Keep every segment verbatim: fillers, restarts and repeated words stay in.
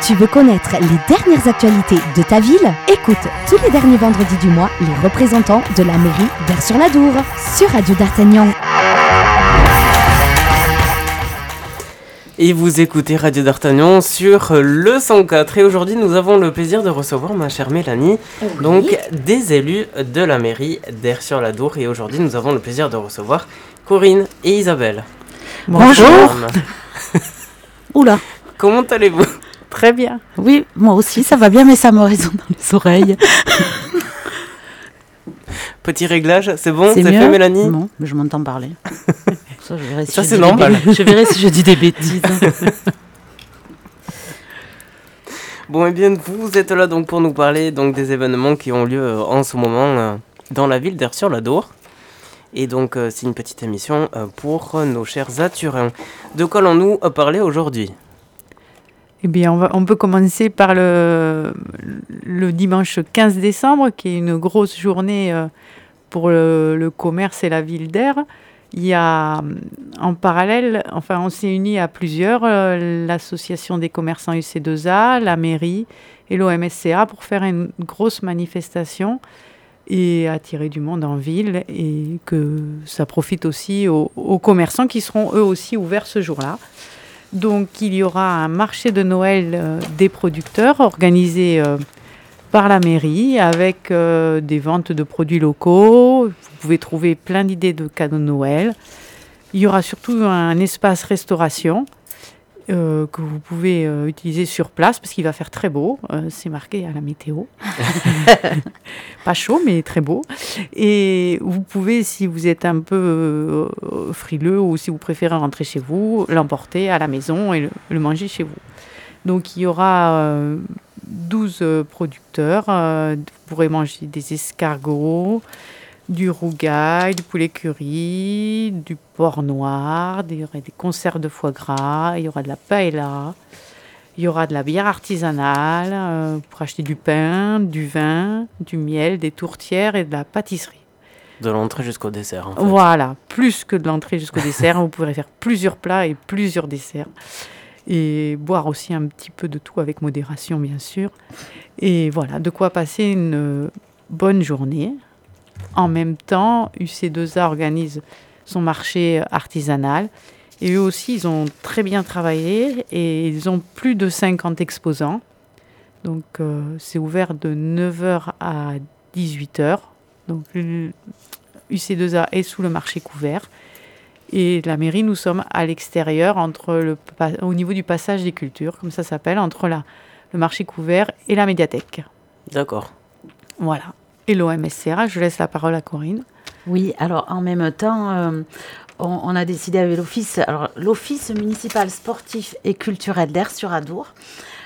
Tu veux connaître les dernières actualités de ta ville? Écoute tous les derniers vendredis du mois les représentants de la mairie d'Aire-sur-la-Dour sur Radio D'Artagnan. Et vous écoutez Radio D'Artagnan sur le cent quatre. Et aujourd'hui, nous avons le plaisir de recevoir ma chère Mélanie, oui. donc des élus de la mairie d'Aire-sur-la-Dour. Et aujourd'hui, nous avons le plaisir de recevoir Corinne et Isabelle. Bonjour. Bonjour. Oula. Comment allez-vous? Très bien. Oui, moi aussi, ça va bien, mais ça me résonne dans les oreilles. Petit réglage, c'est bon? C'est, c'est fait, Mélanie? Non, mais je m'entends parler. Ça, je verrai si ça je c'est dis normal. Des... Je verrai si je dis des bêtises. Bon, et eh bien, vous êtes là donc pour nous parler donc des événements qui ont lieu euh, en ce moment euh, dans la ville d'Aire-sur-la-Dour. Et donc, euh, c'est une petite émission euh, pour euh, nos chers Aturins. De quoi allons-nous euh, parler aujourd'hui? Eh bien, on, va, on peut commencer par le, le dimanche quinze décembre, qui est une grosse journée euh, pour le, le commerce et la ville d'Aire. Il y a en parallèle, enfin, on s'est unis à plusieurs, euh, l'association des commerçants U C deux A, la mairie et l'O M S C A pour faire une grosse manifestation et attirer du monde en ville et que ça profite aussi aux, aux commerçants qui seront eux aussi ouverts ce jour-là. Donc, il y aura un marché de Noël euh, des producteurs organisé euh, par la mairie avec euh, des ventes de produits locaux. Vous pouvez trouver plein d'idées de cadeaux de Noël. Il y aura surtout un espace restauration euh, que vous pouvez euh, utiliser sur place parce qu'il va faire très beau. Euh, c'est marqué à la météo. Pas chaud, mais très beau. Et vous pouvez, si vous êtes un peu euh, frileux ou si vous préférez rentrer chez vous, l'emporter à la maison et le, le manger chez vous. Donc, il y aura euh, douze euh, producteurs. Euh, vous pourrez manger des escargots, du rougail, du poulet curry, du porc noir, il y aura des conserves de foie gras, il y aura de la paella, il y aura de la bière artisanale euh, pour acheter du pain, du vin, du miel, des tourtières et de la pâtisserie. De l'entrée jusqu'au dessert, en fait. Voilà, plus que de l'entrée jusqu'au dessert. Vous pourrez faire plusieurs plats et plusieurs desserts. Et boire aussi un petit peu de tout avec modération, bien sûr. Et voilà, de quoi passer une bonne journée. En même temps, U C deux A organise son marché artisanal. Et eux aussi, ils ont très bien travaillé et ils ont plus de cinquante exposants. Donc, euh, c'est ouvert de neuf heures à dix-huit heures. Donc, U C deux A est sous le marché couvert. Et la mairie, nous sommes à l'extérieur, entre le, au niveau du passage des cultures, comme ça s'appelle, entre la, le marché couvert et la médiathèque. D'accord. Voilà. Et l'O M S C A, je laisse la parole à Corinne. Oui, alors en même temps, euh, on, on a décidé avec l'Office, alors l'Office municipal sportif et culturel d'Aire-sur-la-Dour,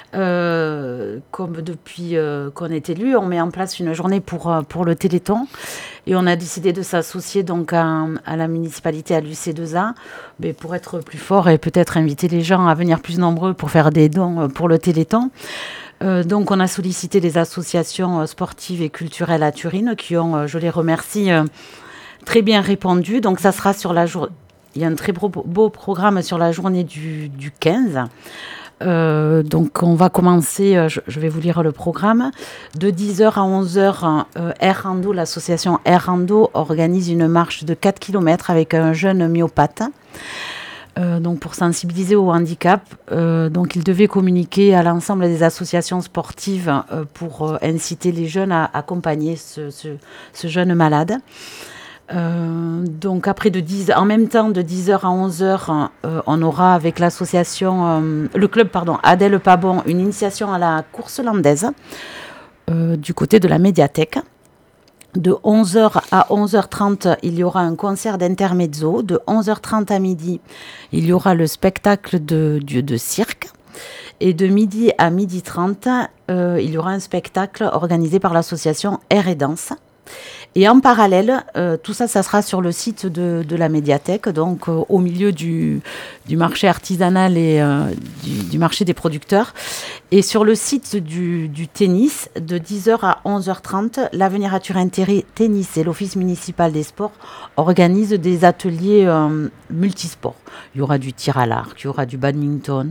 euh, comme depuis euh, qu'on est élu, on met en place une journée pour, euh, pour le Téléthon. Et on a décidé de s'associer donc à, à la municipalité, à l'U C deux A, mais pour être plus fort et peut-être inviter les gens à venir plus nombreux pour faire des dons pour le Téléthon. Euh, donc, on a sollicité les associations euh, sportives et culturelles à Turine qui ont, euh, je les remercie, euh, très bien répondu. Donc, ça sera sur la journée. Il y a un très beau, beau programme sur la journée du, du quinze. Euh, donc, on va commencer, euh, je, je vais vous lire le programme. De dix heures à onze heures, euh, Air Rando, l'association Air Rando organise une marche de quatre kilomètres avec un jeune myopathe. Euh, donc pour sensibiliser au handicap, euh, donc il devait communiquer à l'ensemble des associations sportives euh, pour euh, inciter les jeunes à accompagner ce, ce, ce jeune malade. Euh, donc après de dix, en même temps de dix heures à onze heures, euh, on aura avec l'association, euh, le club pardon, Adèle Pabon, une initiation à la course landaise euh, du côté de la médiathèque. De onze heures à onze heures trente, il y aura un concert d'intermezzo. De onze heures trente à midi, il y aura le spectacle de, de, de cirque. Et de midi à midi trente, euh, il y aura un spectacle organisé par l'association Air et Danse. Et en parallèle, euh, tout ça, ça sera sur le site de, de la médiathèque, donc euh, au milieu du, du marché artisanal et euh, du, du marché des producteurs. Et sur le site du, du tennis, de dix heures à onze heures trente, l'Avenir à Turin Tennis et l'Office municipal des sports organisent des ateliers euh, multisports. Il y aura du tir à l'arc, il y aura du badminton,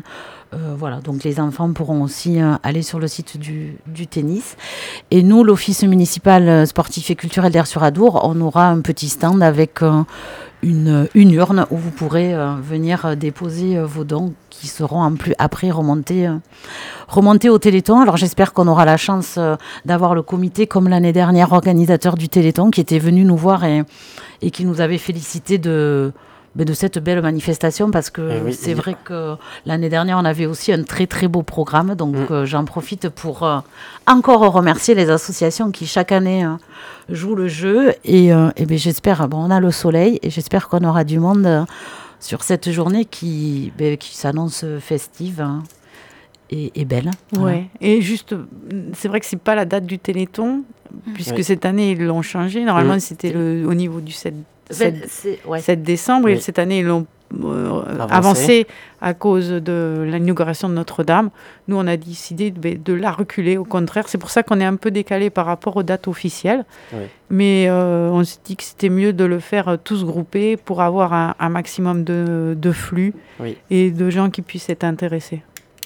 Euh, voilà, donc les enfants pourront aussi euh, aller sur le site du, du tennis. Et nous, l'Office municipal sportif et culturel d'Aire-sur-Adour, on aura un petit stand avec euh, une, une urne où vous pourrez euh, venir déposer euh, vos dons qui seront en plus après remontés, euh, remontés au Téléthon. Alors j'espère qu'on aura la chance euh, d'avoir le comité comme l'année dernière organisateur du Téléthon qui était venu nous voir et, et qui nous avait félicité de... de cette belle manifestation parce que oui, c'est oui. vrai que l'année dernière on avait aussi un très très beau programme donc mmh. euh, j'en profite pour euh, encore remercier les associations qui chaque année euh, jouent le jeu et, euh, et ben, j'espère, bon on a le soleil et j'espère qu'on aura du monde euh, sur cette journée qui, ben, qui s'annonce festive hein, et, et belle. Voilà. Ouais. Et juste, c'est vrai que c'est pas la date du Téléthon mmh. puisque oui. cette année ils l'ont changé, normalement mmh. c'était le, au niveau du sept sept, ouais. sept décembre oui. et cette année ils l'ont euh, avancé. avancé à cause de l'inauguration de Notre-Dame. Nous on a décidé de, de la reculer, au contraire c'est pour ça qu'on est un peu décalé par rapport aux dates officielles oui. mais euh, on s'est dit que c'était mieux de le faire euh, tous groupés pour avoir un, un maximum de, de flux oui. et de gens qui puissent être intéressés.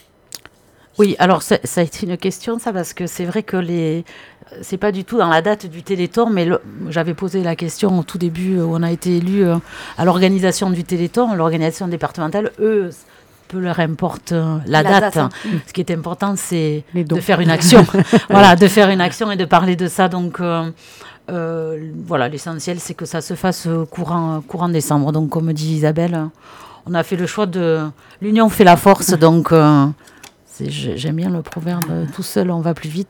Oui, alors ça, ça a été une question ça parce que c'est vrai que les c'est pas du tout dans la date du Téléthon, mais le, j'avais posé la question au tout début où on a été élu euh, à l'organisation du Téléthon, l'organisation départementale, eux, peu leur importe euh, la, la date. date hein. mmh. Ce qui est important, c'est de faire une action. voilà, de faire une action et de parler de ça. Donc, euh, euh, voilà, l'essentiel, c'est que ça se fasse courant, courant décembre. Donc, comme dit Isabelle, on a fait le choix de l'union fait la force. Donc, euh, c'est, j'aime bien le proverbe « tout seul, on va plus vite ».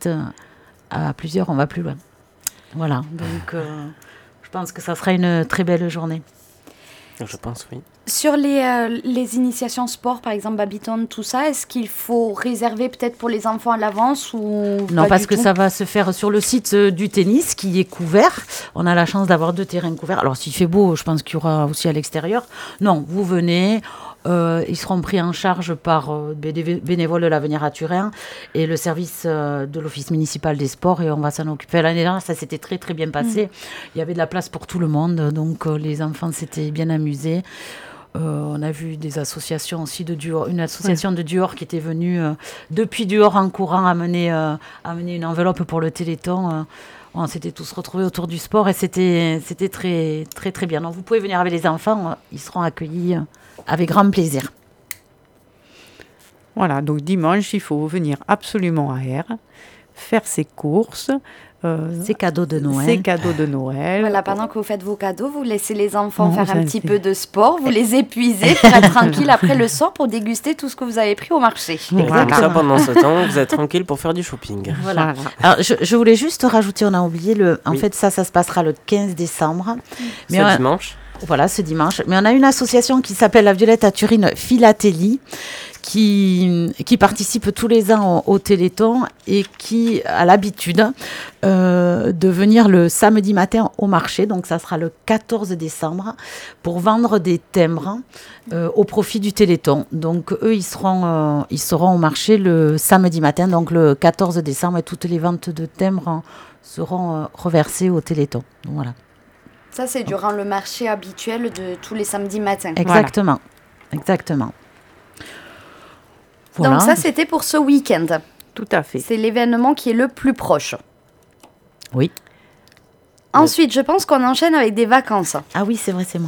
À plusieurs, on va plus loin. Voilà, donc euh, je pense que ça sera une très belle journée. Je pense, oui. Sur les, euh, les initiations sport, par exemple, Babyton, tout ça, est-ce qu'il faut réserver peut-être pour les enfants à l'avance ou Non, pas parce du que tout ça va se faire sur le site euh, du tennis qui est couvert. On a la chance d'avoir deux terrains couverts. Alors, s'il fait beau, je pense qu'il y aura aussi à l'extérieur. Non, vous venez... Euh, ils seront pris en charge par euh, des bénévoles de l'Avenir à Turin et le service euh, de l'Office municipal des sports et on va s'en occuper. L'année dernière, ça s'était très très bien passé. Mmh. Il y avait de la place pour tout le monde, donc euh, les enfants s'étaient bien amusés. Euh, on a vu des associations aussi de Duhor, une association ouais. de Duhor qui était venue euh, depuis Duhor en courant amener, euh, amener une enveloppe pour le Téléthon. Euh, on s'était tous retrouvés autour du sport et c'était, c'était très, très très bien. Donc vous pouvez venir avec les enfants, ils seront accueillis euh, avec grand plaisir. Voilà, donc dimanche, il faut venir absolument à R, faire ses courses. Euh, ses cadeaux de Noël. Ses cadeaux de Noël. Voilà, pendant que vous faites vos cadeaux, vous laissez les enfants non, faire un petit peu de sport, vous les épuisez pour être tranquille après le soir pour déguster tout ce que vous avez pris au marché. Voilà. Comme ça, pendant ce temps, vous êtes tranquille pour faire du shopping. Voilà. voilà. Alors, je, je voulais juste rajouter, on a oublié, le, en oui. fait, ça, ça se passera le quinze décembre. Mais ce on, dimanche. Voilà, ce dimanche. Mais on a une association qui s'appelle la Violette à Turin Philatélie, qui, qui participe tous les ans au, au Téléthon et qui a l'habitude euh, de venir le samedi matin au marché, donc ça sera le quatorze décembre, pour vendre des timbres euh, au profit du Téléthon. Donc eux, ils seront, euh, ils seront au marché le samedi matin, donc le quatorze décembre, et toutes les ventes de timbres seront euh, reversées au Téléthon. Donc, voilà. Ça, c'est durant le marché habituel de tous les samedis matins. Exactement, voilà. exactement. Voilà. Donc ça, c'était pour ce week-end. Tout à fait. C'est l'événement qui est le plus proche. Oui. Ensuite, je pense qu'on enchaîne avec des vacances. Ah oui, c'est vrai, c'est moi.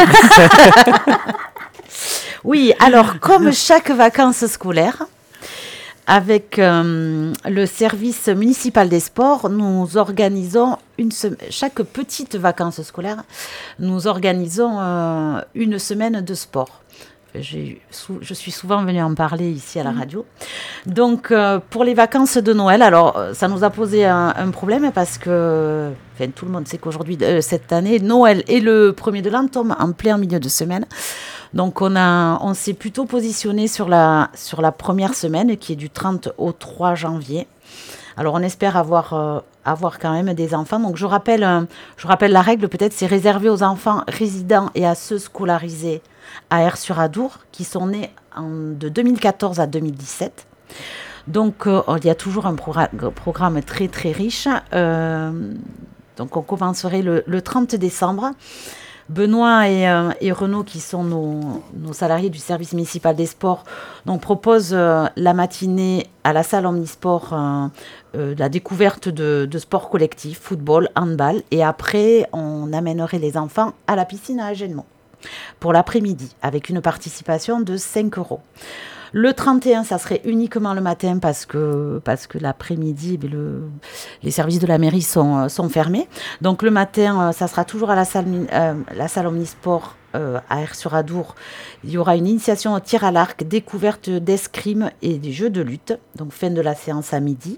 Oui, alors, comme chaque vacances scolaires, avec euh, le service municipal des sports, nous organisons une se- chaque petite vacances scolaires, nous organisons euh, une semaine de sport. J'ai, sou- je suis souvent venue en parler ici à la radio. Donc, euh, pour les vacances de Noël, alors, ça nous a posé un, un problème parce que, enfin, tout le monde sait qu'aujourd'hui, euh, cette année, Noël et le premier de l'an tombent en plein milieu de semaine. Donc, on, a, on s'est plutôt positionné sur la, sur la première semaine, qui est du trente au trois janvier. Alors, on espère avoir, euh, avoir quand même des enfants. Donc, je rappelle, euh, je rappelle la règle, peut-être, c'est réservé aux enfants résidents et à ceux scolarisés à Aire-sur-Adour, qui sont nés en, de deux mille quatorze à deux mille dix-sept. Donc, euh, il y a toujours un progr- programme très, très riche. Euh, donc, on commencerait le, le trente décembre Benoît et, euh, et Renaud, qui sont nos, nos salariés du service municipal des sports, donc, proposent euh, la matinée à la salle Omnisport euh, euh, la découverte de, de sports collectifs, football, handball. Et après, on amènerait les enfants à la piscine à Agenmont pour l'après-midi, avec une participation de cinq euros. Le trente et un, ça serait uniquement le matin parce que, parce que l'après-midi, le, les services de la mairie sont, sont fermés. Donc le matin, ça sera toujours à la salle, euh, la salle Omnisport euh, à Aire-sur-Adour. Il y aura une initiation au tir à l'arc, découverte d'escrime et des jeux de lutte. Donc fin de la séance à midi.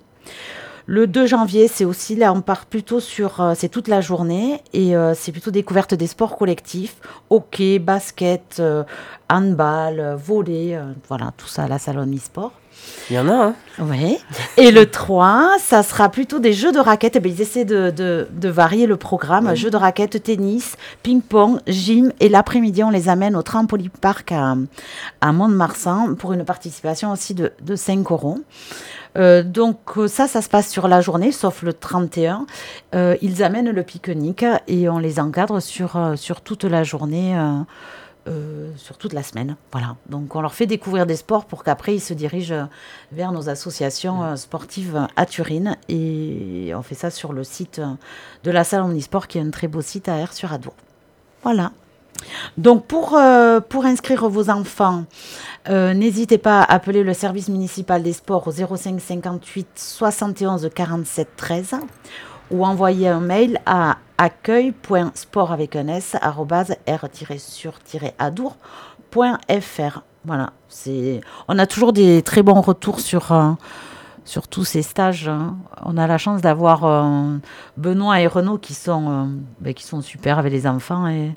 Le deux janvier, c'est aussi, là, on part plutôt sur, euh, c'est toute la journée, et euh, c'est plutôt découverte des sports collectifs, hockey, basket, euh, handball, euh, volley, euh, voilà, tout ça à la salle Omnisport. Il y en a, hein. Oui. Et le trois, ça sera plutôt des jeux de raquettes. Eh bien, ils essaient de, de, de varier le programme. Oui. Jeux de raquettes, tennis, ping-pong, gym. Et l'après-midi, on les amène au Trampoline Park à, à Mont-de-Marsan pour une participation aussi de, de cinq euros. Euh, donc ça, ça se passe sur la journée, sauf le trente et un. Euh, ils amènent le pique-nique et on les encadre sur, euh, sur toute la journée, euh, euh, sur toute la semaine. Voilà. Donc on leur fait découvrir des sports pour qu'après ils se dirigent vers nos associations euh, sportives à Turin. Et on fait ça sur le site de la salle Omnisport, qui est un très beau site à Aire-sur-Adour. Voilà. Donc pour, euh, pour inscrire vos enfants, euh, n'hésitez pas à appeler le service municipal des sports au zéro cinq cinquante-huit soixante et onze quarante-sept treize ou envoyer un mail à accueil point sport avec un s arobase r sur adour point f r. Voilà, c'est, on a toujours des très bons retours sur, euh, sur tous ces stages. Hein. On a la chance d'avoir euh, Benoît et Renaud qui sont, euh, ben, qui sont super avec les enfants et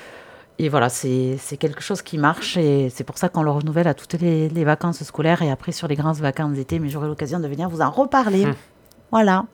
Et voilà, c'est, c'est quelque chose qui marche et c'est pour ça qu'on le renouvelle à toutes les, les vacances scolaires et après sur les grandes vacances d'été. Mais j'aurai l'occasion de venir vous en reparler. Mmh. Voilà.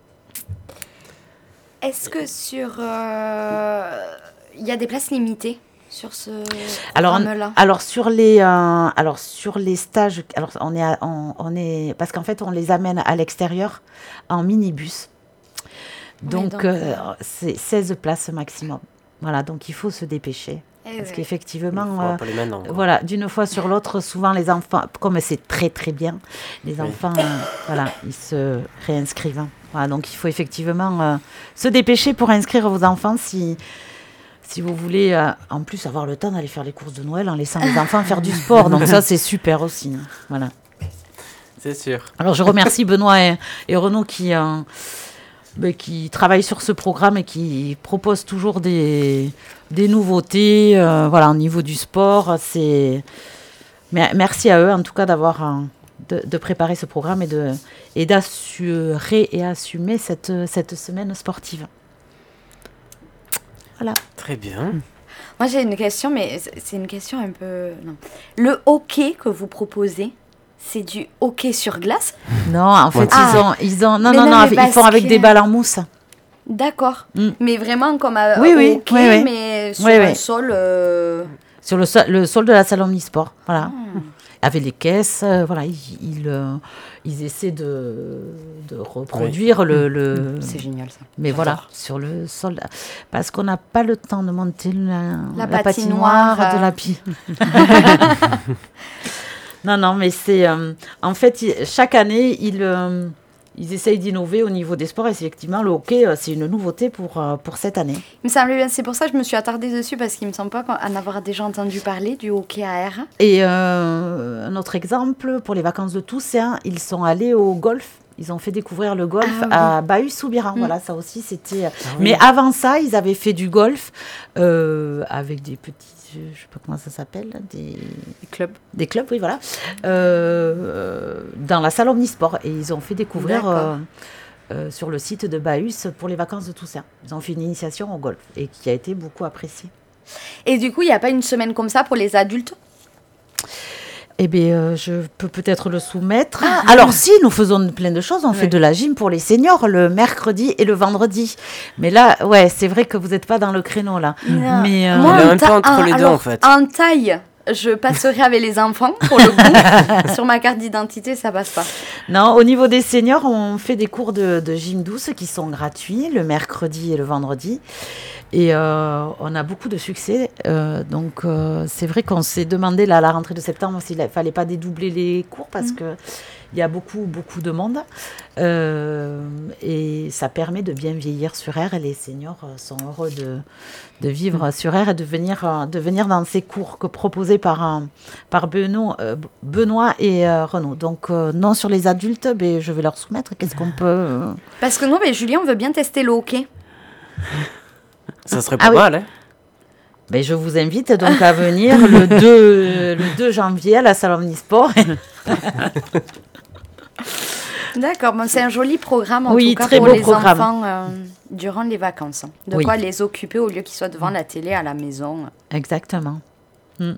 Est-ce que sur... Il euh, y a des places limitées sur ce alors, programme-là? Alors, sur les, euh, alors, sur les stages, alors on est, à, on, on est, parce qu'en fait, on les amène à l'extérieur en minibus. Donc, oui, donc euh, c'est seize places maximum. Voilà, donc il faut se dépêcher. Parce ouais. qu'effectivement, euh, maintenant, voilà, d'une fois sur l'autre, souvent les enfants, comme c'est très très bien, les oui. enfants, euh, voilà, ils se réinscrivent. Voilà, donc il faut effectivement euh, se dépêcher pour inscrire vos enfants si, si vous voulez, euh, en plus avoir le temps d'aller faire les courses de Noël en laissant les enfants faire du sport. Donc ça, c'est super aussi. Hein. Voilà. C'est sûr. Alors je remercie Benoît et, et Renaud qui... Euh, qui travaillent sur ce programme et qui proposent toujours des, des nouveautés euh, voilà, au niveau du sport. C'est... Merci à eux, en tout cas, d'avoir, euh, de, de préparer ce programme et, de, et d'assurer et assumer cette, cette semaine sportive. Voilà. Très bien. Moi, j'ai une question, mais c'est une question un peu... Non. Le hockey que vous proposez, c'est du hockey sur glace? Non, en fait, ah. ils ont, ils ont, non, non, non, non ils basket. font avec des balles en mousse. D'accord. Mm. Mais vraiment comme à oui, oui, hockey, oui, oui. mais sur oui, un oui. sol. Euh... Sur le sol, le sol de la salle Omnisport, voilà. Mm. Avec les caisses, euh, voilà, ils, ils, euh, ils essaient de, de reproduire oui. le, le. C'est génial ça. Mais J'adore. voilà, sur le sol, parce qu'on n'a pas le temps de monter la, la, la patinoire, patinoire euh... de la pie. Non, non, mais c'est... Euh, en fait, il, chaque année, ils, euh, ils essayent d'innover au niveau des sports. Et effectivement, le hockey, euh, c'est une nouveauté pour, euh, pour cette année. Il me semblait bien, c'est pour ça que je me suis attardée dessus, parce qu'il ne me semble pas en avoir déjà entendu parler du hockey à air. Et euh, un autre exemple, pour les vacances de Toussaint, ils sont allés au golf. Ils ont fait découvrir le golf ah, oui. à Bahus-Soubiran. Mm. Voilà, ça aussi, c'était... Ah, oui. Mais avant ça, ils avaient fait du golf euh, avec des petits... Je ne sais pas comment ça s'appelle, des... des clubs. Des clubs, oui, voilà. Euh, dans la salle Omnisport. Et ils ont fait découvrir euh, euh, sur le site de Bahus pour les vacances de Toussaint. Ils ont fait une initiation au golf et qui a été beaucoup appréciée. Et du coup, il n'y a pas une semaine comme ça pour les adultes ? Eh bien, euh, je peux peut-être le soumettre. Ah, Alors, si, nous faisons plein de choses. On oui. fait de la gym pour les seniors le mercredi et le vendredi. Mais là, ouais, c'est vrai que vous n'êtes pas dans le créneau, là. Non. Mais, euh... Moi, on est un peu entre les deux, alors, en fait. En taille, je passerai avec les enfants pour le coup. Sur ma carte d'identité, ça passe pas. Non, au niveau des seniors, on fait des cours de, de gym douce qui sont gratuits le mercredi et le vendredi. Et euh, on a beaucoup de succès. Euh, donc, euh, c'est vrai qu'on s'est demandé là, à la rentrée de septembre s'il ne fallait pas dédoubler les cours parce mmh. qu'il y a beaucoup, beaucoup de monde. Euh, et ça permet de bien vieillir sur R. Et les seniors sont heureux de, de vivre mmh. sur R et de venir, de venir dans ces cours que proposés par, par Benoît, euh, Benoît et euh, Renaud. Donc, euh, non, sur les adultes, ben, je vais leur soumettre. Qu'est-ce qu'on peut... Euh... Parce que nous, ben, Julien, on veut bien tester le hockey. Ça serait pas ah, mal, oui. hein. Ben, je vous invite donc à venir le deux, le deux janvier à la salle Omnisport. D'accord, bon, c'est un joli programme en oui, tout cas très pour beau les programme. enfants euh, durant les vacances. De oui. quoi les occuper au lieu qu'ils soient devant la télé à la maison. Exactement. Mm.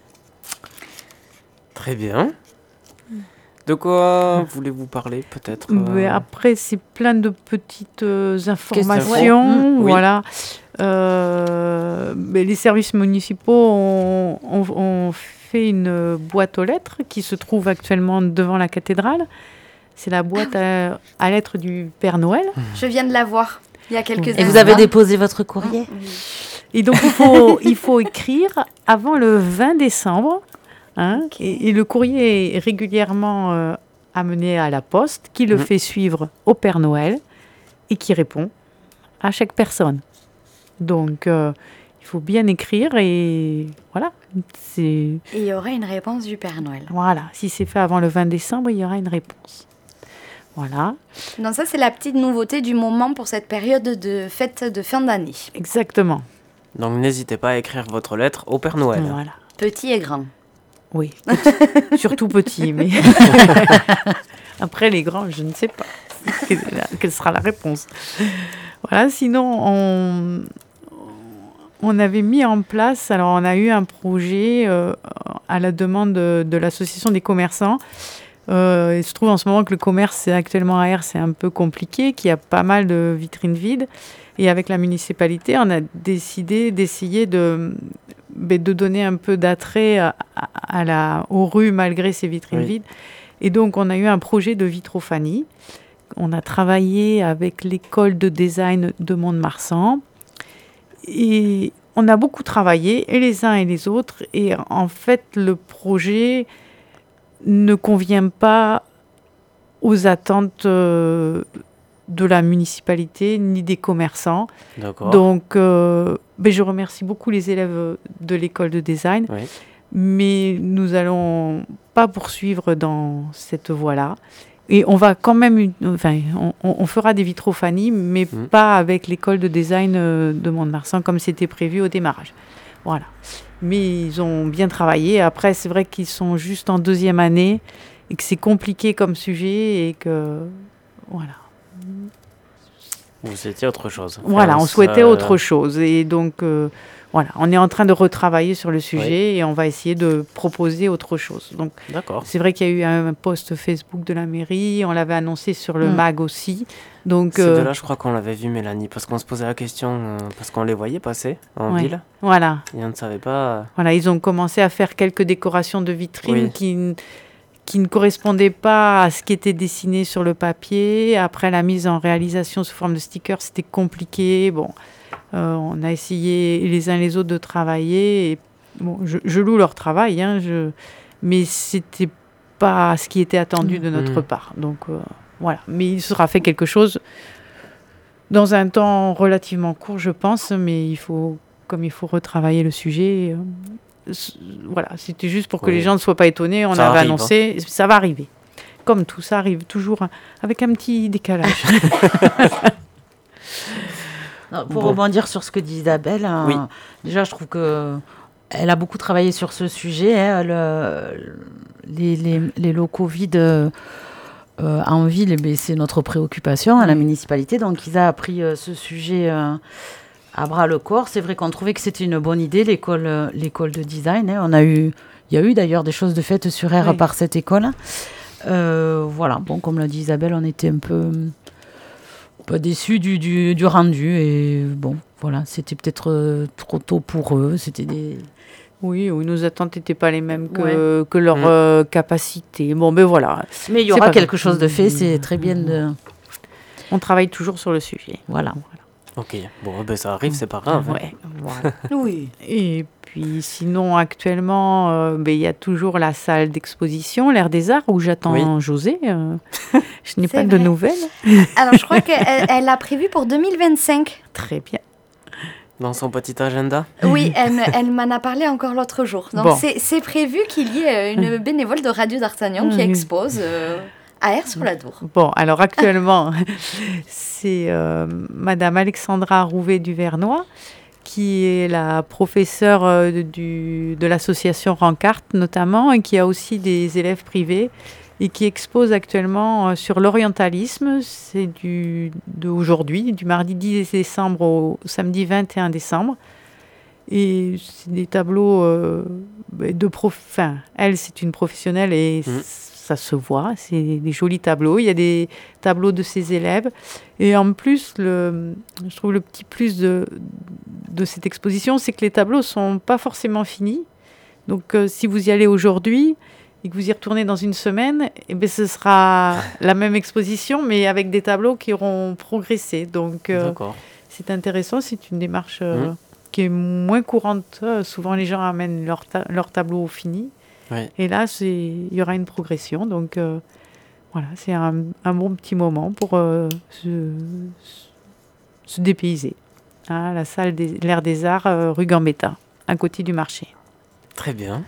Très bien. De quoi voulez-vous parler peut-être euh... Mais après, c'est plein de petites euh, informations. Ouais. Voilà. Oui. Euh, mais les services municipaux ont, ont, ont fait une boîte aux lettres qui se trouve actuellement devant la cathédrale. C'est la boîte à, à lettres du Père Noël. Je viens de la voir il y a quelques Et années. vous avez déposé votre courrier ? Oui. Et donc, il faut, il faut écrire avant le vingt décembre. Hein, okay. et, et le courrier est régulièrement euh, amené à la poste, qui le mmh. fait suivre au Père Noël et qui répond à chaque personne. Donc, euh, il faut bien écrire et voilà. C'est... Et il y aura une réponse du Père Noël. Voilà, si c'est fait avant le vingt décembre, il y aura une réponse. Voilà. Donc ça, c'est la petite nouveauté du moment pour cette période de fête de fin d'année. Exactement. Donc, n'hésitez pas à écrire votre lettre au Père Noël. Voilà. Petit et grand. Oui, surtout petit, mais après les grands, je ne sais pas quelle sera la réponse. Voilà, sinon on, on avait mis en place, alors on a eu un projet euh, à la demande de, de l'association des commerçants. Euh, il se trouve en ce moment que le commerce actuellement à R, c'est un peu compliqué, qu'il y a pas mal de vitrines vides. Et avec la municipalité, on a décidé d'essayer de... de donner un peu d'attrait à, à, à la, aux rues malgré ces vitrines oui. vides. Et donc, on a eu un projet de vitrophanie. On a travaillé avec l'école de design de Mont-de-Marsan. Et on a beaucoup travaillé, et les uns et les autres. Et en fait, le projet ne convient pas aux attentes euh, de la municipalité ni des commerçants. D'accord. Donc, euh, ben, je remercie beaucoup les élèves de l'école de design, oui. mais nous n'allons pas poursuivre dans cette voie-là. Et on va quand même, enfin, on, on fera des vitrophanies, mais mmh. pas avec l'école de design de Mont-de-Marsan comme c'était prévu au démarrage. Voilà. Mais ils ont bien travaillé. Après, c'est vrai qu'ils sont juste en deuxième année et que c'est compliqué comme sujet et que, voilà. Vous souhaitiez autre chose. Enfin, voilà, on souhaitait euh... autre chose. Et donc, euh, voilà, on est en train de retravailler sur le sujet oui. et on va essayer de proposer autre chose. Donc, d'accord. C'est vrai qu'il y a eu un post Facebook de la mairie, on l'avait annoncé sur le mmh. mag aussi. Donc, c'est euh... de là, je crois qu'on l'avait vu, Mélanie, parce qu'on se posait la question, euh, parce qu'on les voyait passer en ouais. ville. Voilà. Et on ne savait pas... Voilà, ils ont commencé à faire quelques décorations de vitrines oui. qui... qui ne correspondait pas à ce qui était dessiné sur le papier. Après, la mise en réalisation sous forme de stickers, c'était compliqué. Bon, euh, on a essayé les uns les autres de travailler. Et, bon, je, je loue leur travail, hein, je, mais c'était pas ce qui était attendu de notre mmh. part. Donc, euh, voilà. Mais il sera fait quelque chose dans un temps relativement court, je pense, mais il faut, comme il faut retravailler le sujet... Euh, Voilà, c'était juste pour que oui. les gens ne soient pas étonnés. On ça avait arrive, annoncé, hein. Ça va arriver. Comme tout, ça arrive toujours avec un petit décalage. non, pour bon. rebondir sur ce que dit Isabelle, hein, oui. déjà je trouve que elle a beaucoup travaillé sur ce sujet. Hein, le, les, les, les locaux vides euh, en ville, eh c'est notre préoccupation à la municipalité. Donc Isa a pris euh, ce sujet... Euh, à bras le corps. C'est vrai qu'on trouvait que c'était une bonne idée, l'école, euh, l'école de design. Hein. On a eu, il y a eu d'ailleurs des choses de faites sur R oui. par cette école. Euh, voilà, bon, comme l'a dit Isabelle, on était un peu, un peu déçus du, du, du rendu. Et bon, voilà, c'était peut-être euh, trop tôt pour eux. C'était des, Oui, oui, nos attentes n'étaient pas les mêmes que, Ouais. que leur Mm. euh, capacité. Bon, ben voilà. Mais il y C'est aura pas quelque grave. chose de fait, c'est très bien de... On travaille toujours sur le sujet. Voilà. Ok, bon, ben ça arrive, c'est pas grave. hein. Ouais, voilà. Oui. Et puis sinon, actuellement, euh, ben, il y a toujours la salle d'exposition, l'Air des Arts, où j'attends Oui. José. euh, je n'ai C'est pas de vrai. nouvelles. Alors, je crois qu'elle elle l'a prévu pour deux mille vingt-cinq. Très bien. Dans son petit agenda. Oui, elle, me- elle m'en a parlé encore l'autre jour. Donc, Bon. c'est c'est prévu qu'il y ait euh, une bénévole de Radio d'Artagnan qui Mhm. expose euh, à Air-sur-la-Dour. Bon, alors actuellement, c'est euh, Madame Alexandra Rouvet-Duvernois, qui est la professeure euh, de, du, de l'association Rancarte notamment, et qui a aussi des élèves privés, et qui expose actuellement euh, sur l'orientalisme. C'est du, d'aujourd'hui, du mardi dix décembre au samedi vingt et un décembre. Et c'est des tableaux euh, de prof... Enfin, elle, c'est une professionnelle et Mhm. ça se voit. C'est des jolis tableaux. Il y a des tableaux de ses élèves. Et en plus, le, je trouve le petit plus de, de cette exposition, c'est que les tableaux ne sont pas forcément finis. Donc, euh, si vous y allez aujourd'hui et que vous y retournez dans une semaine, eh bien, ce sera la même exposition, mais avec des tableaux qui auront progressé. Donc, euh, D'accord. c'est intéressant. C'est une démarche euh, Mhm. qui est moins courante. Euh, souvent, les gens amènent leur, ta- leur tableau fini. Ouais. Et là, c'est- il y aura une progression. Donc, euh, voilà, c'est un, un bon petit moment pour euh, se, se dépayser. Hein, la salle des l'Air des Arts, euh, rue Gambetta, à côté du marché. Très bien.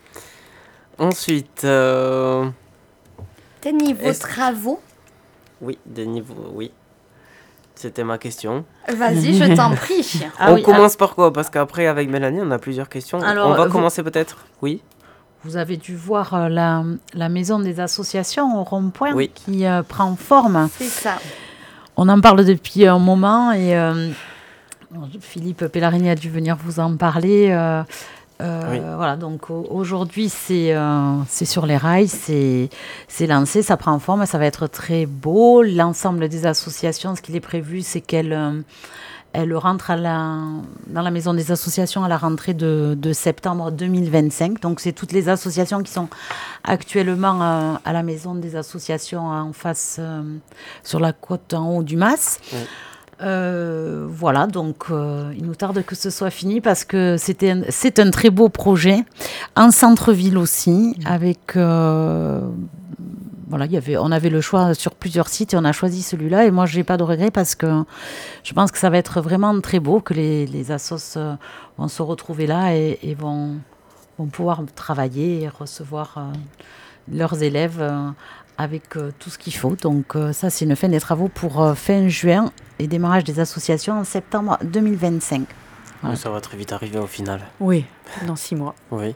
Ensuite, euh, Tes niveaux Est-ce- travaux, oui, des niveaux, oui. C'était ma question. vas-y, je t'en prie. Ah on oui, commence par quoi? Parce qu'après, avec Mélanie, on a plusieurs questions. Alors, on va vous- commencer peut-être. Oui. Vous avez dû voir euh, la, la maison des associations au rond-point Oui. qui euh, prend forme. C'est ça. On en parle depuis un moment et euh, Philippe Pellarini a dû venir vous en parler. euh, euh, Oui. Voilà, donc au- aujourd'hui c'est euh, c'est sur les rails, c'est c'est lancé, ça prend forme, ça va être très beau. L'ensemble des associations, ce qu'il est prévu, c'est qu'elles euh, elles rentrent à la, dans la maison des associations à la rentrée de, de septembre deux mille vingt-cinq. Donc c'est toutes les associations qui sont actuellement euh, à la maison des associations en face, euh, sur la côte en haut du Mas. Oui. Euh, voilà, donc euh, il nous tarde que ce soit fini parce que c'était un- c'est un très beau projet, en centre-ville aussi, avec... euh, voilà, il y avait, on avait le choix sur plusieurs sites et on a choisi celui-là. Et moi, je n'ai pas de regrets parce que je pense que ça va être vraiment très beau, que les, les assos euh, vont se retrouver là et, et vont, vont pouvoir travailler et recevoir euh, leurs élèves euh, avec euh, tout ce qu'il faut. Donc euh, ça, c'est une fin des travaux pour euh, fin juin et démarrage des associations en septembre deux mille vingt-cinq. Voilà. Ça va très vite arriver au final. Oui, dans six mois. Oui.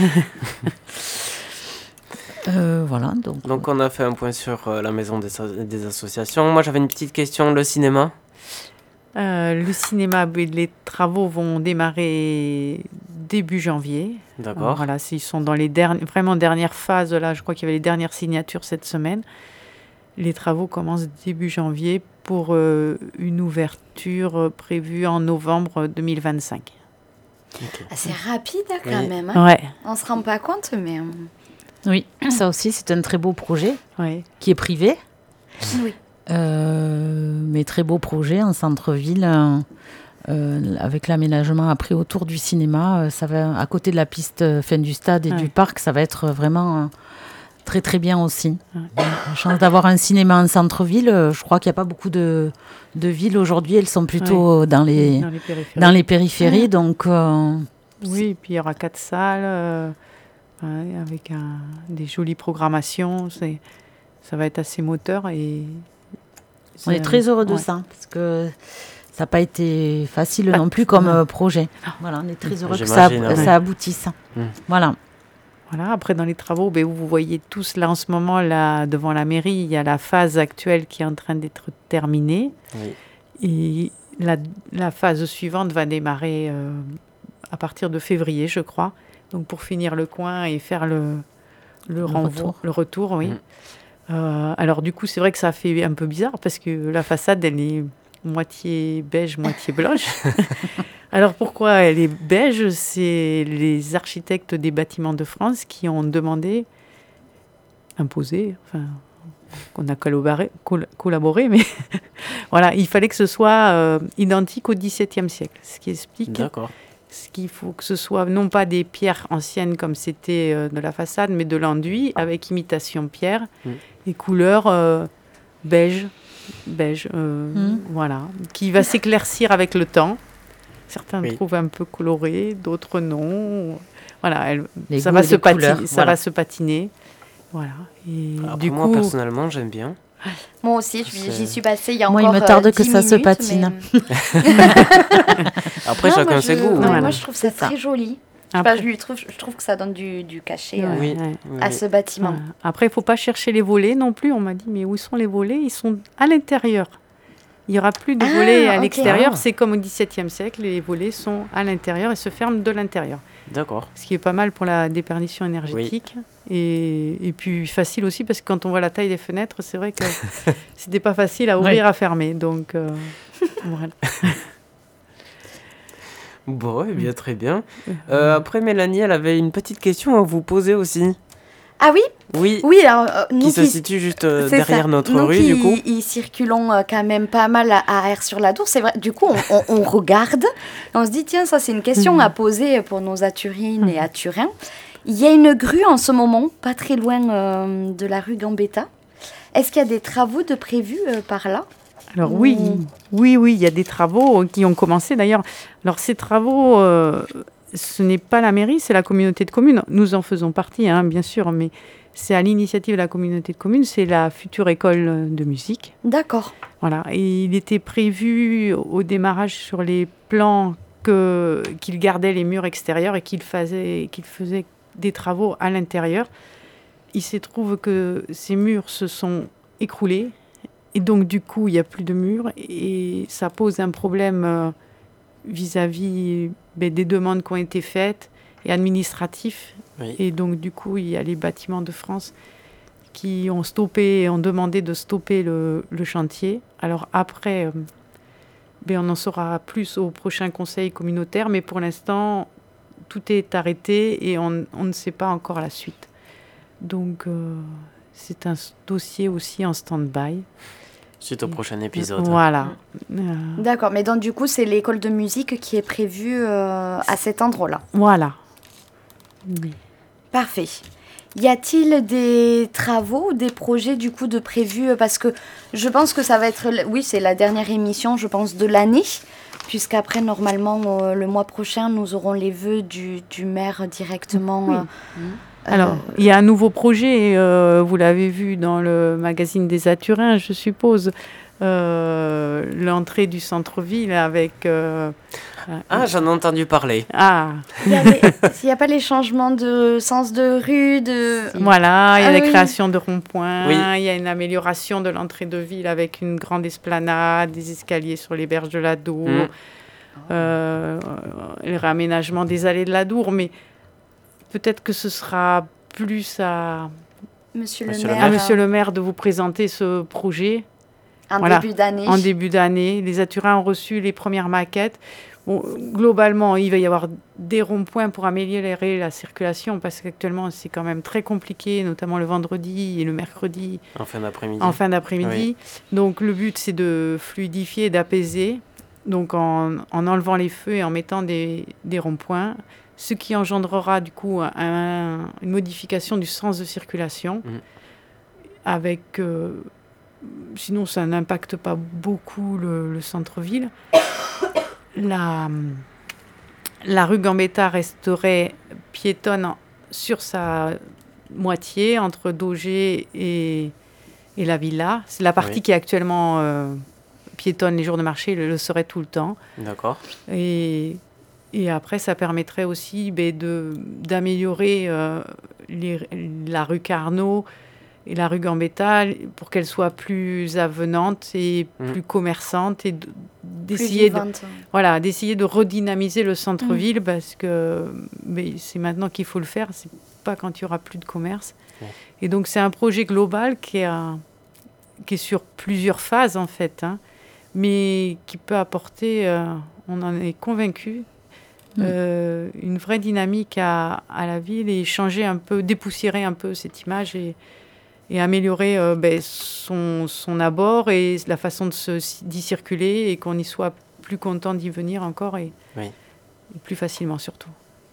Euh, voilà, donc... Donc on a fait un point sur euh, la maison des, so- des associations. Moi j'avais une petite question, le cinéma. Euh, le cinéma, ben, les travaux vont démarrer début janvier. D'accord. Euh, voilà, ils sont dans les dernières, vraiment dernières phases. Là, je crois qu'il y avait les dernières signatures cette semaine. Les travaux commencent début janvier pour euh, une ouverture euh, prévue en novembre deux mille vingt-cinq. Ok. Ah, c'est rapide hein, quand Oui. même. hein. Ouais, On se rend pas compte, mais... euh, Oui, ça aussi, c'est un très beau projet ouais. qui est privé. Oui. Euh, mais très beau projet en centre-ville, euh, euh, avec l'aménagement après autour du cinéma. euh, ça va à côté de la piste euh, fin du stade et Ouais. du parc, ça va être vraiment euh, très très bien aussi. Ouais. La chance d'avoir un cinéma en centre-ville. euh, je crois qu'il n'y a pas beaucoup de, de villes aujourd'hui. Elles sont plutôt dans les Dans les périphéries. dans les périphéries, donc. euh, Oui, et puis il y aura quatre salles euh, ouais, avec un- des jolies programmations. C'est, ça va être assez moteur et On est c'est- très heureux de ouais. ça, parce que ça n'a pas été facile Pas- non plus comme non. euh, projet. Voilà, on est très heureux que ça, J'imagine, ouais. ça aboutisse. Mm. Voilà. Voilà, après dans les travaux, ben, vous voyez tous là en ce moment, là, devant la mairie, il y a la phase actuelle qui est en train d'être terminée. Oui. Et la, la phase suivante va démarrer euh, à partir de février, je crois. Donc pour finir le coin et faire le, le, renvoi- retour. le retour, oui. Mhm. Euh, alors du coup, c'est vrai que ça fait un peu bizarre parce que la façade, elle est moitié beige, moitié blanche. Alors pourquoi elle est beige? C'est les architectes des bâtiments de France qui ont demandé, imposé, enfin, qu'on a collaboré, col- collaboré mais voilà, il fallait que ce soit euh, identique au XVIIe siècle, ce qui explique D'accord. ce qu'il faut que ce soit non pas des pierres anciennes comme c'était euh, de la façade, mais de l'enduit avec imitation pierre Mm. et couleur euh, beige, beige, euh, Mm. voilà, qui va s'éclaircir avec le temps. Certains Oui. le trouvent un peu coloré, d'autres non. Voilà, elle- Les ça goûts va et se les couleurs, patiner, ça voilà. va se patiner. Voilà. Et Après, du moi, coup, personnellement, j'aime bien. Moi aussi, j'y C'est- j'y suis passée il y a Moi, il encore me tarde euh, que dix ça se minutes, patine. mais- Après, Non, chacun moi, ses je- goûts. ouais, Ouais. Moi, je trouve ça C'est ça. très joli. Je, sais Après- pas, je, lui trouve, je trouve que ça donne du, du cachet euh, Ouais. Oui, Ouais. oui, à oui. ce bâtiment. voilà. Après, il ne faut pas chercher les volets non plus. On m'a dit, mais où sont les volets? Ils sont à l'intérieur. Il n'y aura plus de Ah, volets à ok. l'extérieur. Ah. C'est comme au XVIIe siècle, les volets sont à l'intérieur et se ferment de l'intérieur. D'accord. Ce qui est pas mal pour la déperdition énergétique. Et, et puis facile aussi, parce que quand on voit la taille des fenêtres, c'est vrai que c'était pas facile à ouvrir, Ouais. à fermer. Donc, euh, voilà. Bon, eh bien, très bien. Euh, après, Mélanie, elle avait une petite question à vous poser aussi. Ah oui, Oui, oui, alors euh, nous qui se qui- situe juste euh, c'est derrière ça. notre Nous rue, qui du coup. y circulons euh, quand même pas mal à, à Aire-sur-la-Dour, c'est vrai. Du coup, on, on- on regarde, et on se dit, tiens, ça c'est une question à poser pour nos Aturines et Aturins. Il y a une grue en ce moment, pas très loin euh, de la rue Gambetta. Est-ce qu'il y a des travaux de prévus euh, par là? Alors oui, Mm. oui, oui, il y a des travaux qui ont commencé d'ailleurs. Alors ces travaux, euh, ce n'est pas la mairie, c'est la communauté de communes. Nous en faisons partie, hein, bien sûr, mais c'est à l'initiative de la communauté de communes, c'est la future école de musique. D'accord. Voilà, et il était prévu au démarrage sur les plans que, qu'il gardait les murs extérieurs et qu'il faisait, qu'il faisait des travaux à l'intérieur. Il se trouve que ces murs se sont écroulés et donc du coup il n'y a plus de murs et ça pose un problème euh, vis-à-vis ben, des demandes qui ont été faites et administratifs. Oui. Et donc du coup il y a les bâtiments de France qui ont stoppé, ont demandé de stopper le, le chantier. Alors après, euh, ben on en saura plus au prochain conseil communautaire, mais pour l'instant, tout est arrêté et on, on ne sait pas encore la suite. Donc, euh, c'est un dossier aussi en stand-by. Suite au prochain épisode. Voilà. Euh, D'accord, mais donc du coup, c'est l'école de musique qui est prévue euh, à cet endroit-là. voilà. Oui. Parfait. Y a-t-il des travaux, des projets du coup de prévus euh, parce que je pense que ça va être, l- oui, c'est la dernière émission, je pense, de l'année, puisqu'après, normalement, euh, le mois prochain, nous aurons les vœux du, du maire directement. Oui. euh, Alors, il y a un nouveau projet, euh, vous l'avez vu dans le magazine des Aturins, je suppose, euh, l'entrée du centre-ville avec... euh, Ah, j'en ai entendu parler. ah, Il n'y a pas les changements de sens de rue, de... voilà, il y a Ah la oui. création de ronds-points, Oui. il y a une amélioration de l'entrée de ville avec une grande esplanade, des escaliers sur les berges de la Dour, Mm. euh, le réaménagement des allées de la Dour, mais peut-être que ce sera plus à, Monsieur, Monsieur le le maire, à Monsieur le maire de vous présenter ce projet. en Voilà. début d'année. En début d'année, les Aturins ont reçu les premières maquettes. Bon, globalement, il va y avoir des ronds-points pour améliorer la circulation parce qu'actuellement, c'est quand même très compliqué, notamment le vendredi et le mercredi En fin d'après-midi. en fin d'après-midi. Donc, le but, c'est de fluidifier, d'apaiser, donc en, en enlevant les feux et en mettant des, des ronds-points, ce qui engendrera du coup un- une modification du sens de circulation Mhm. avec... euh, sinon, ça n'impacte pas beaucoup le, le centre-ville. La, la rue Gambetta resterait piétonne en- sur sa moitié entre Daugé et, et la villa. C'est la partie Oui. qui est actuellement euh, piétonne les jours de marché, le, le serait tout le temps. D'accord. Et, et après, ça permettrait aussi ben, de, d'améliorer euh, les- la rue Carnot et la rue Gambetta pour qu'elle soit plus avenante et Mm. plus commerçante et d- plus d'essayer de, vivante. voilà, d'essayer de redynamiser le centre-ville parce que mais c'est maintenant qu'il faut le faire, c'est pas quand il y aura plus de commerce. Ouais. Et donc c'est un projet global qui est, un- qui est sur plusieurs phases en fait, hein, mais qui peut apporter euh, on en est convaincus. Mmh. Euh, une vraie dynamique à, à la ville et changer un peu, dépoussiérer un peu cette image et, et améliorer euh, ben, son, son abord et la façon de se, d'y circuler et qu'on y soit plus content d'y venir encore et, oui. et plus facilement surtout.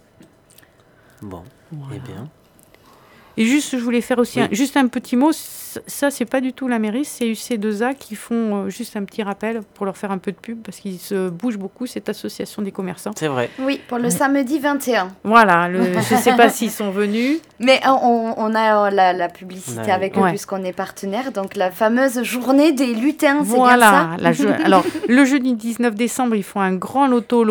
Bon, voilà. Eh bien. Et juste, je voulais faire aussi oui. un, juste un petit mot. Ça, c'est pas du tout la mairie, c'est U C deux A qui font euh, juste un petit rappel pour leur faire un peu de pub parce qu'ils se bougent beaucoup, cette association des commerçants. C'est vrai. Oui, pour le oui. samedi vingt et un. Voilà, le, je sais pas s'ils sont venus. Mais on, on a la, la publicité ouais. avec eux ouais. puisqu'on est partenaire. Donc la fameuse journée des lutins, c'est voilà, bien ça la je... Alors, le jeudi dix-neuf décembre, ils font un grand loto,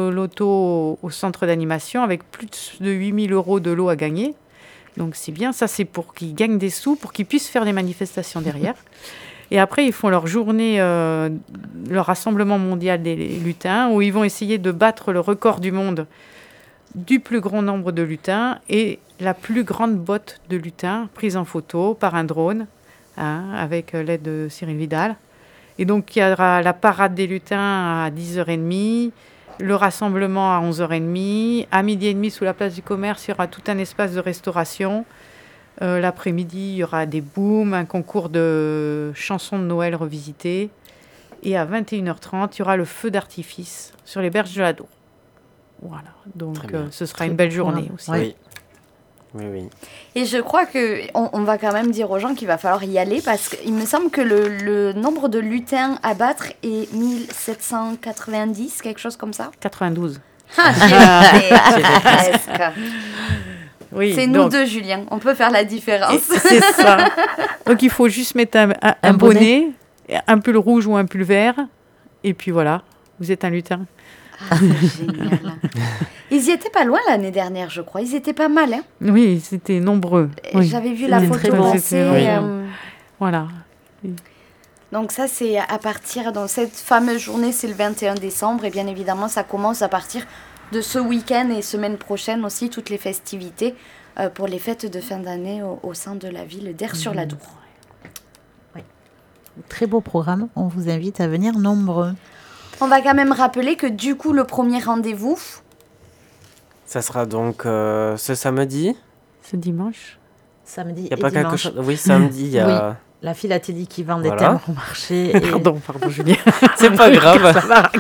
loto au centre d'animation avec plus de huit mille euros de lot à gagner. Donc c'est bien, ça c'est pour qu'ils gagnent des sous, pour qu'ils puissent faire des manifestations derrière. Et après, ils font leur journée, euh, leur rassemblement mondial des lutins, où ils vont essayer de battre le record du monde du plus grand nombre de lutins et la plus grande botte de lutins prise en photo par un drone, hein, avec l'aide de Cyril Vidal. Et donc il y aura la parade des lutins à dix heures trente, le rassemblement à onze heures trente. À midi et demi, sous la place du commerce, il y aura tout un espace de restauration. Euh, l'après-midi, il y aura des booms, un concours de chansons de Noël revisitées. Et à vingt et une heures trente, il y aura le feu d'artifice sur les berges de la Dour. Voilà, donc euh, ce sera Très une belle journée aussi. Oui. Oui, oui. Et je crois qu'on on va quand même dire aux gens qu'il va falloir y aller parce qu'il me semble que le, le nombre de lutins à battre est mille sept cent quatre-vingt-dix, quelque chose comme ça. quatre-vingt-douze. Ah, j'ai presque. Oui, c'est donc, nous deux, Julien. On peut faire la différence. C'est ça. Donc il faut juste mettre un, un, un, un bonnet, bonnet, un pull rouge ou un pull vert. Et puis voilà, vous êtes un lutin. Ah, génial. Ils y étaient pas loin l'année dernière, je crois. Ils étaient pas mal, hein. Oui, c'était nombreux. Oui. J'avais vu la photo passer. Oui. Euh... Voilà. Donc ça, c'est à partir... Donc cette fameuse journée, c'est le vingt et un décembre. Et bien évidemment, ça commence à partir de ce week-end et semaine prochaine aussi, toutes les festivités euh, pour les fêtes de fin d'année au, au sein de la ville d'Aire-sur-la-Dour. Oui. Très beau programme. On vous invite à venir nombreux. On va quand même rappeler que du coup, le premier rendez-vous... Ça sera donc euh, ce samedi. Ce dimanche. Samedi y a et pas dimanche. Quelque chose... Oui, samedi, il y a... Oui, la philatélie qui vend des voilà. timbres au marché. Et... Pardon, pardon, Julien. C'est pas grave.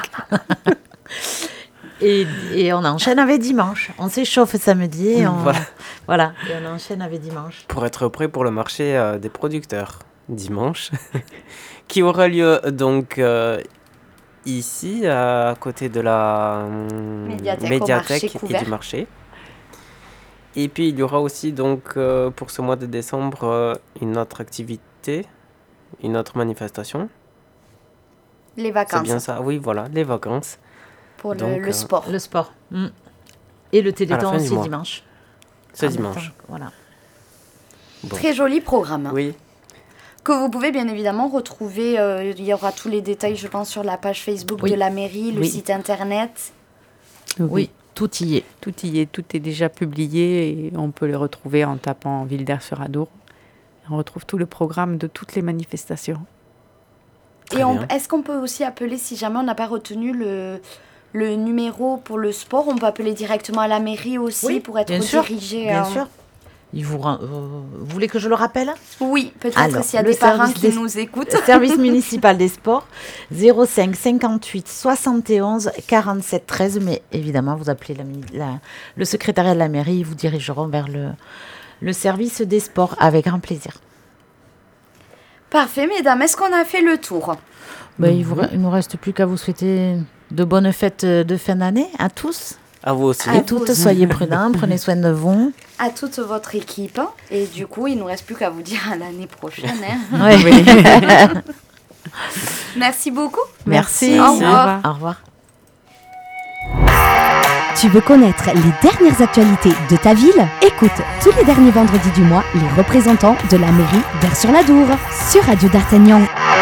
et, et on enchaîne avec dimanche. On s'échauffe samedi et on... Voilà. voilà. Et on enchaîne avec dimanche. Pour être prêt pour le marché euh, des producteurs, dimanche, qui aura lieu donc... Euh, ici, à côté de la médiathèque, médiathèque et du marché. Et puis, il y aura aussi, donc, euh, pour ce mois de décembre, euh, une autre activité, une autre manifestation. Les vacances. C'est bien ça, oui, voilà, les vacances. Pour le, donc, le sport. Euh, le sport. Mmh. Et le téléthon aussi dimanche. C'est dimanche. Voilà. Bon. Très joli programme. Oui. Que vous pouvez bien évidemment retrouver. Euh, il y aura tous les détails, je pense, sur la page Facebook oui. de la mairie, le oui. site internet. Oui. oui, tout y est. Tout y est, tout est déjà publié et on peut les retrouver en tapant Ville d'Aire-sur-la-Dour. On retrouve tout le programme de toutes les manifestations. Très et on, est-ce qu'on peut aussi appeler, si jamais on n'a pas retenu le, le numéro pour le sport, on peut appeler directement à la mairie aussi oui, pour être bien dirigé. Sûr, bien euh... sûr. Il vous, euh, vous voulez que je le rappelle ? Oui, peut-être Alors, s'il y a des parents qui des... nous écoutent. Service municipal des sports, zéro cinq cinquante-huit soixante et onze quarante-sept treize. Mais évidemment, vous appelez la, la, le secrétariat de la mairie, ils vous dirigeront vers le, le service des sports avec grand plaisir. Parfait, mesdames. Est-ce qu'on a fait le tour ? Ben, mmh. Il ne nous reste plus qu'à vous souhaiter de bonnes fêtes de fin d'année à tous. À vous aussi. Et toutes, soyez prudents, prenez soin de vous. À toute votre équipe. Et du coup, il ne nous reste plus qu'à vous dire à l'année prochaine. Hein. Oui. Merci beaucoup. Merci. Merci. Au revoir. Au revoir. Tu veux connaître les dernières actualités de ta ville ? Écoute tous les derniers vendredis du mois les représentants de la mairie d'Aire-sur-la-Dour sur Radio D'Artagnan.